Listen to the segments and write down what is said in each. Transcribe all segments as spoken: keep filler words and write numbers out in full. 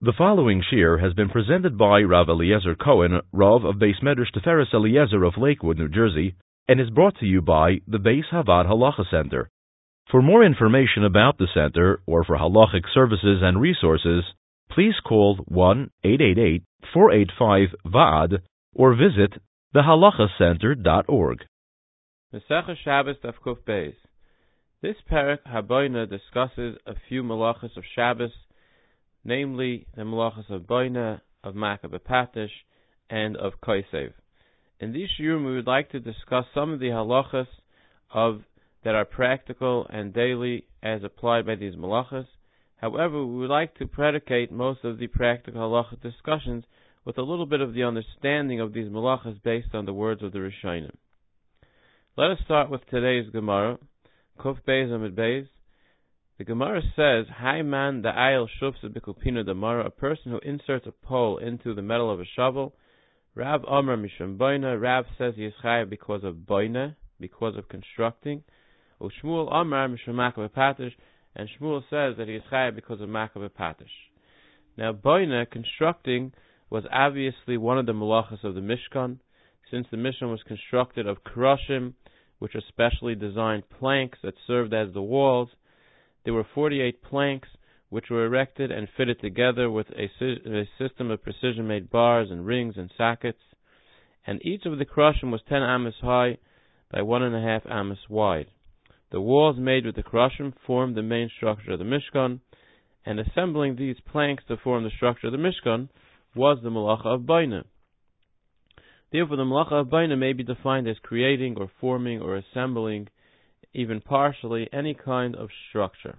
The following shir has been presented by Rav Eliezer Cohen, Rav of Beis Medrash Tiferes Eliezer of Lakewood, New Jersey, and is brought to you by the Beis Havad Halacha Center. For more information about the center or for halachic services and resources, please call one eight eight eight, four eight five, V A D or visit the halacha center dot org. Masechah Shabbos Daf Kuf Beis. This parak Haboina discusses a few malachas of Shabbos, namely the malachas of Boina, of Makah B'Patish, and of Kosev. In these shiurim, we would like to discuss some of the halachas of that are practical and daily as applied by these malachas. However, we would like to predicate most of the practical halacha discussions with a little bit of the understanding of these malachas based on the words of the Rishonim. Let us start with today's Gemara, Kuf Beis Amid Beis. The Gemara says, "Hai man da ayel shufsa b'kupina damara," a person who inserts a pole into the metal of a shovel. Rav Amar Mishum Boina. Rav says he is chayav because of Boina, because of constructing. Ushmuel Amar Mishum Makah B'Patish, and Shmuel says that he is chayav because of Makah B'Patish. Now, Boina, constructing, was obviously one of the malachas of the Mishkan, since the Mishkan was constructed of krushim, which are specially designed planks that served as the walls. There were forty-eight planks which were erected and fitted together with a, a system of precision-made bars and rings and sockets, and each of the krushim was ten amos high by one and a half amos wide. The walls made with the krushim formed the main structure of the Mishkan, and assembling these planks to form the structure of the Mishkan was the malacha of Boina. Therefore, the malacha of Boina may be defined as creating or forming or assembling, even partially, any kind of structure.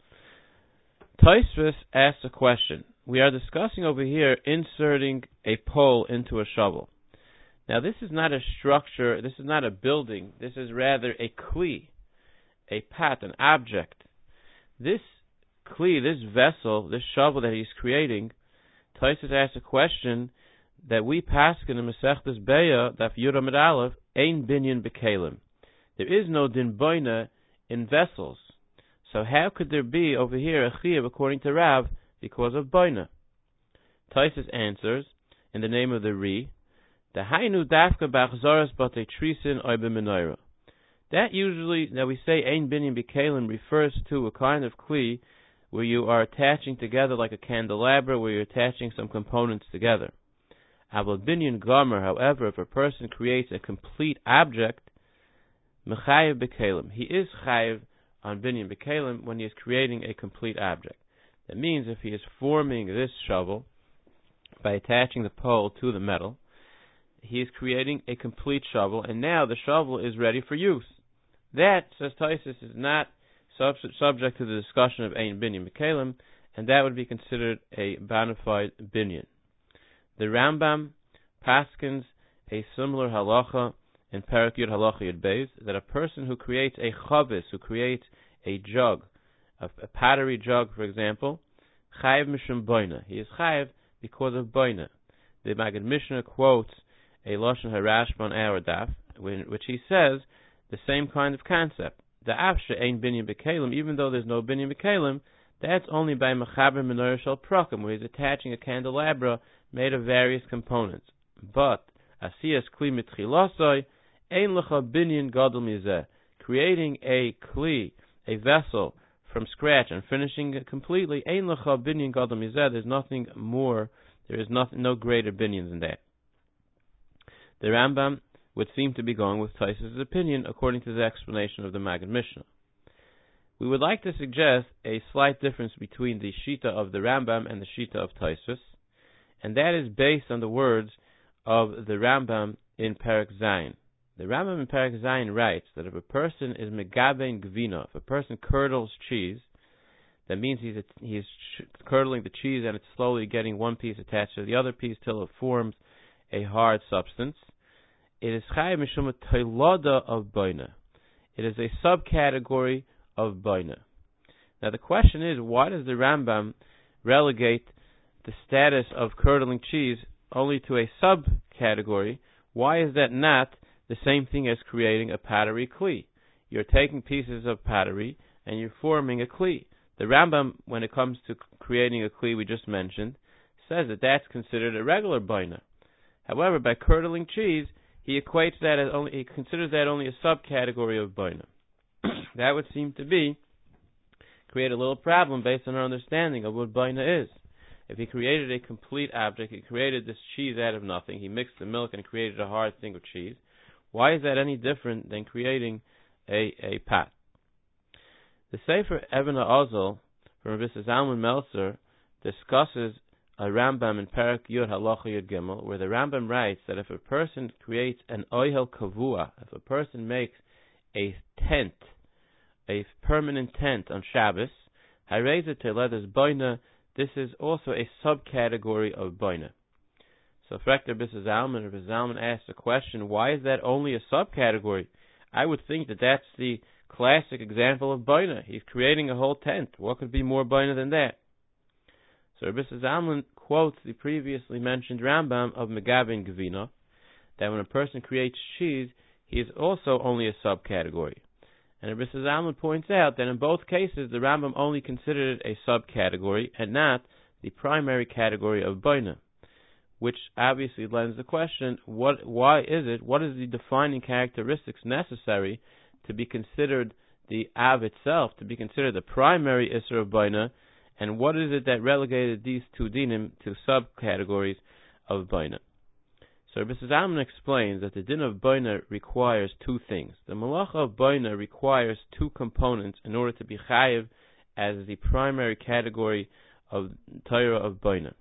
Tosfos asks a question. We are discussing over here inserting a pole into a shovel. Now, this is not a structure, this is not a building, this is rather a kli, a pat, an object. This kli, this vessel, this shovel that he's creating, Tosfos asks a question that we paskin in Masechtas Beya, Daf Yud Amud Aleph, ein binyan b'kelim. There is no din boina in vessels. So how could there be over here a chiyuv according to Rav because of boina? Tosfos answers in the name of the Ri, the hainu dafka b'achzaras batei trisin oy b'menorah. That usually, that we say ein binyan b'kelim, refers to a kind of kli where you are attaching together like a candelabra, where you're attaching some components together. Aval binyan gomer, however, if a person creates a complete object, mechayev b'kelim, he is chayev on binyan b'kelim when he is creating a complete object. That means if he is forming this shovel by attaching the pole to the metal, he is creating a complete shovel, and now the shovel is ready for use. That, says Tosfos, is not sub- subject to the discussion of ein binyan b'kelim, and that would be considered a bona fide binyan. The Rambam paskins a similar halacha in Parak Yud Halacha Yud Beis, that a person who creates a chavis, who creates a jug, a, a pottery jug, for example, chayev mishum boina. He is chayev because of boina. The Maggid Mishnah quotes a Lashon Harashba on our daf, which he says the same kind of concept. The afshe ain't binyan b'kelim, even though there's no binyan b'kelim, that's only by mechaber menorah shel prakim, where he's attaching a candelabra made of various components. But asiyas kli mitchilasoi ein lecha binyan gadol mizeh, creating a kli, a vessel from scratch and finishing it completely, ein lecha binyan gadol mizeh. There's nothing more. There is nothing, no greater binyan than that. The Rambam would seem to be going with Tosfos' opinion according to the explanation of the Maggid Mishnah. We would like to suggest a slight difference between the Shita of the Rambam and the Shita of Tosfos, and that is based on the words of the Rambam in Parak Zayin. The Rambam in Parak Zayin writes that if a person is megabein gvina, if a person curdles cheese, that means he's he's curdling the cheese and it's slowly getting one piece attached to the other piece till it forms a hard substance. It is chayav mishum toilada of boina. It is a subcategory of boina. Now the question is, why does the Rambam relegate the status of curdling cheese only to a subcategory? Why is that not the same thing as creating a pottery kli? You're taking pieces of pottery and you're forming a kli. The Rambam, when it comes to creating a kli we just mentioned, says that that's considered a regular boina. However, by curdling cheese, he equates that as only, he considers that only a subcategory of boina. That would seem to be, create a little problem based on our understanding of what boina is. If he created a complete object, he created this cheese out of nothing, he mixed the milk and created a hard thing of cheese, why is that any different than creating a, a pot? The Sefer Even HaOzel from Rabbi Zalman Meltzer discusses a Rambam in Perek Yud Halacha Yud Gimel, where the Rambam writes that if a person creates an oihel kavua, if a person makes a tent, a permanent tent on Shabbos, hareze teledas boina, this is also a subcategory of boina. So, Frek Rabbi Zalman, Rabbi Zalman asks the question, why is that only a subcategory? I would think that that's the classic example of boina. He's creating a whole tent. What could be more boina than that? So Rabbi Zalman quotes the previously mentioned Rambam of Megabin Gevina, that when a person creates cheese, he is also only a subcategory. And Rabbi Zalman points out that in both cases, the Rambam only considered it a subcategory and not the primary category of boina, which obviously lends the question, what, why is it, what is the defining characteristics necessary to be considered the Av itself, to be considered the primary Isser of boina, and what is it that relegated these two dinim to subcategories of boina? So Rabbi Zalman explains that the din of boina requires two things. The malacha of boina requires two components in order to be chayiv as the primary category of Torah of boina.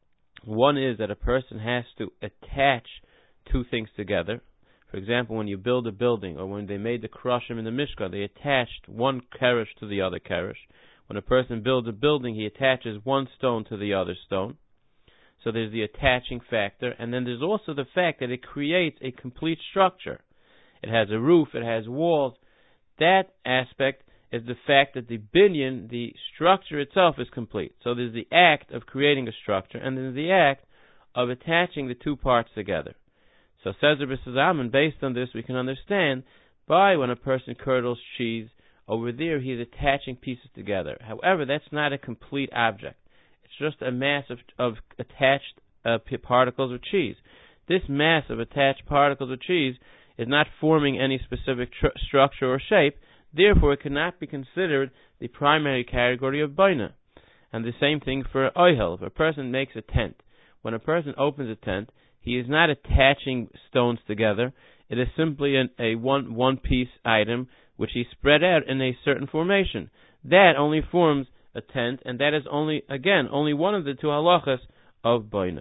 One is that a person has to attach two things together. For example, when you build a building, or when they made the Krushim in the Mishkan, they attached one keresh to the other keresh. When a person builds a building, he attaches one stone to the other stone. So there's the attaching factor, and then there's also the fact that it creates a complete structure. It has a roof, it has walls. That aspect is the fact that the binyan, the structure itself, is complete. So there's the act of creating a structure, and there's the act of attaching the two parts together. So says Rabbi Zalman, based on this, we can understand by when a person curdles cheese, over there he is attaching pieces together. However, that's not a complete object. It's just a mass of, of attached uh, p- particles of cheese. This mass of attached particles of cheese is not forming any specific tr- structure or shape. Therefore, it cannot be considered the primary category of boina. And the same thing for oihel. If a person makes a tent, when a person opens a tent, he is not attaching stones together. It is simply an, a one one piece item which he spread out in a certain formation. That only forms a tent, and that is only, again, only one of the two halachas of boina.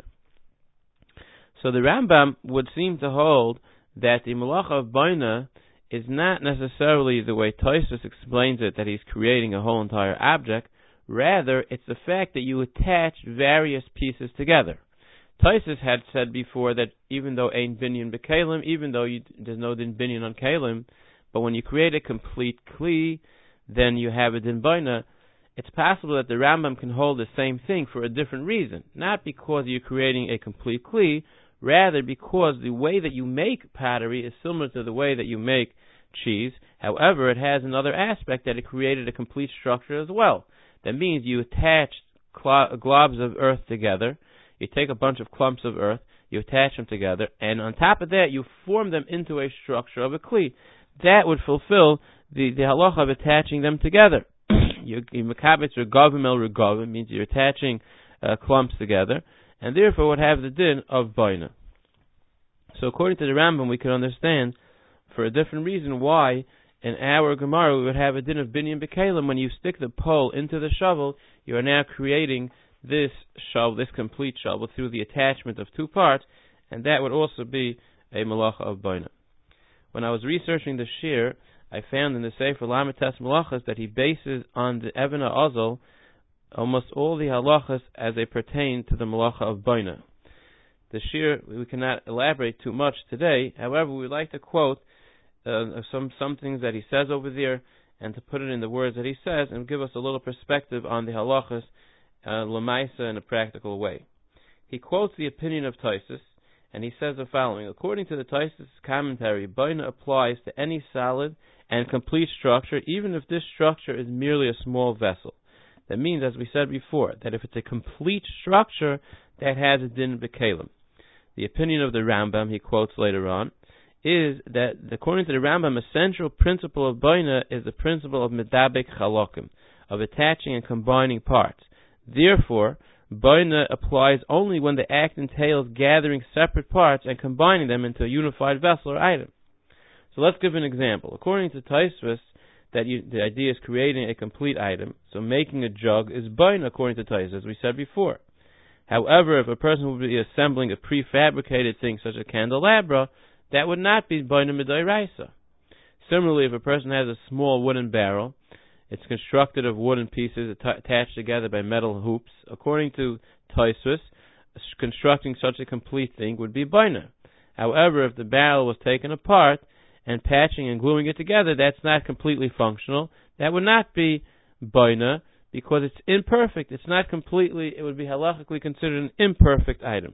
So the Rambam would seem to hold that the malacha of boina is not necessarily the way Tosfos explains it, that he's creating a whole entire object. Rather, it's the fact that you attach various pieces together. Tosfos had said before that even though ein binyan b'kelim, even though you, there's no din binyan on kelim, but when you create a complete kli, then you have a din boina. It's possible that the Rambam can hold the same thing for a different reason, not because you're creating a complete kli, rather because the way that you make pottery is similar to the way that you make cheese. However, it has another aspect that it created a complete structure as well. That means you attach cl- globs of earth together, you take a bunch of clumps of earth, you attach them together, and on top of that, you form them into a structure of a kli. That would fulfill the, the halacha of attaching them together. you Mekabetz regavim el regavim means you're attaching uh, clumps together, and therefore would have the din of boina. So according to the Rambam, we can understand for a different reason why in our Gemara we would have a din of binyan b'kelim. When you stick the pole into the shovel, you are now creating this shovel, this complete shovel, through the attachment of two parts, and that would also be a malacha of boina. When I was researching the shir, I found in the Sefer Lamites Malachas that he bases on the Even HaOzel almost all the halachas as they pertain to the malacha of boina. The shir, we cannot elaborate too much today. However, we would like to quote uh, some some things that he says over there, and to put it in the words that he says, and give us a little perspective on the halachas uh, l'maisa in a practical way. He quotes the opinion of Tosfos, and he says the following: according to the Tosfos commentary, boina applies to any solid and complete structure, even if this structure is merely a small vessel. That means, as we said before, that if it's a complete structure, that has a din b'kelim. The opinion of the Rambam, he quotes later on, is that according to the Rambam, a central principle of Baina is the principle of medabek chalokim, of attaching and combining parts. Therefore, Baina applies only when the act entails gathering separate parts and combining them into a unified vessel or item. So let's give an example. According to Tosfos, that you, the idea is creating a complete item. So making a jug is Baina according to Tosfos, as we said before. However, if a person would be assembling a prefabricated thing such as a candelabra, that would not be Baina Midoraisa. Similarly, if a person has a small wooden barrel, it's constructed of wooden pieces attached together by metal hoops. According to Tosfos, constructing such a complete thing would be Baina. However, if the barrel was taken apart and patching and gluing it together, that's not completely functional. That would not be Baina because it's imperfect. It's not completely, it would be halachically considered an imperfect item.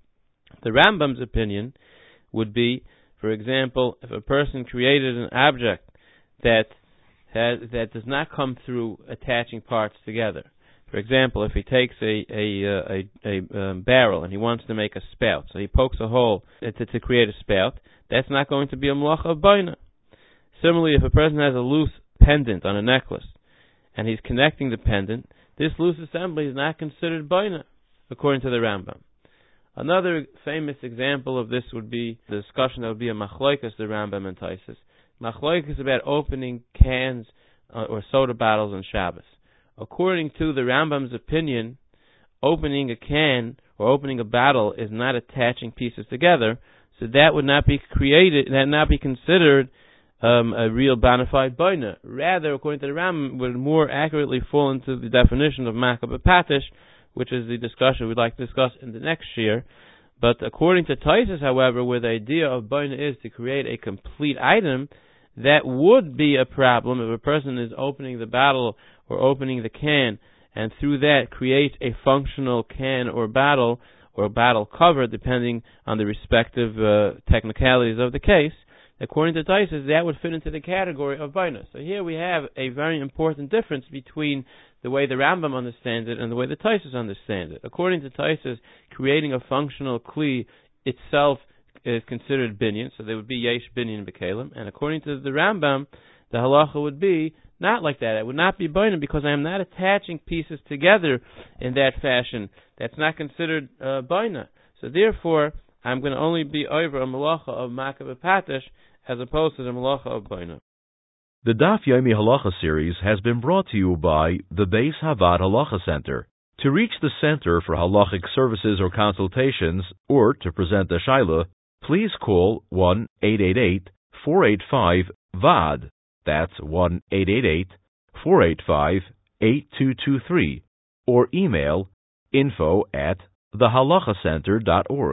The Rambam's opinion would be, for example, if a person created an object that has, that does not come through attaching parts together. For example, if he takes a a a, a, a um, barrel and he wants to make a spout, so he pokes a hole to, to create a spout, that's not going to be a melacha of baina. Similarly, if a person has a loose pendant on a necklace and he's connecting the pendant, this loose assembly is not considered baina, according to the Rambam. Another famous example of this would be the discussion that would be a machloikas, the Rambam and Tosfos. Machloikas about opening cans uh, or soda bottles on Shabbos. According to the Rambam's opinion, opening a can or opening a bottle is not attaching pieces together, so that would not be created, that would not be considered um, a real bona fide baina. Rather, according to the Rambam, would more accurately fall into the definition of makah b'patish, which is the discussion we'd like to discuss in the next year. But according to Tosfos, however, where the idea of baina is to create a complete item, that would be a problem if a person is opening the bottle or opening the can and through that create a functional can or bottle or bottle cover, depending on the respective uh, technicalities of the case. According to Tosfos, that would fit into the category of baina. So here we have a very important difference between the way the Rambam understands it and the way the Tosfos understands it. According to Tosfos, creating a functional kli itself is considered binyan, so there would be yesh binyan b'kelim. And according to the Rambam, the halacha would be not like that. It would not be baina because I am not attaching pieces together in that fashion. That's not considered uh, baina. So therefore, I'm going to only be over a malacha of makah b'patish as opposed to the malacha of baina. The Daf Yomi Halacha series has been brought to you by the Beis Havad Halacha Center. To reach the Center for Halachic Services or Consultations, or to present a Shaila, please call one eight eight eight, four eight five, V A D. That's one eight eight eight, four eight five, eight two two three, or email info at the halacha center dot org.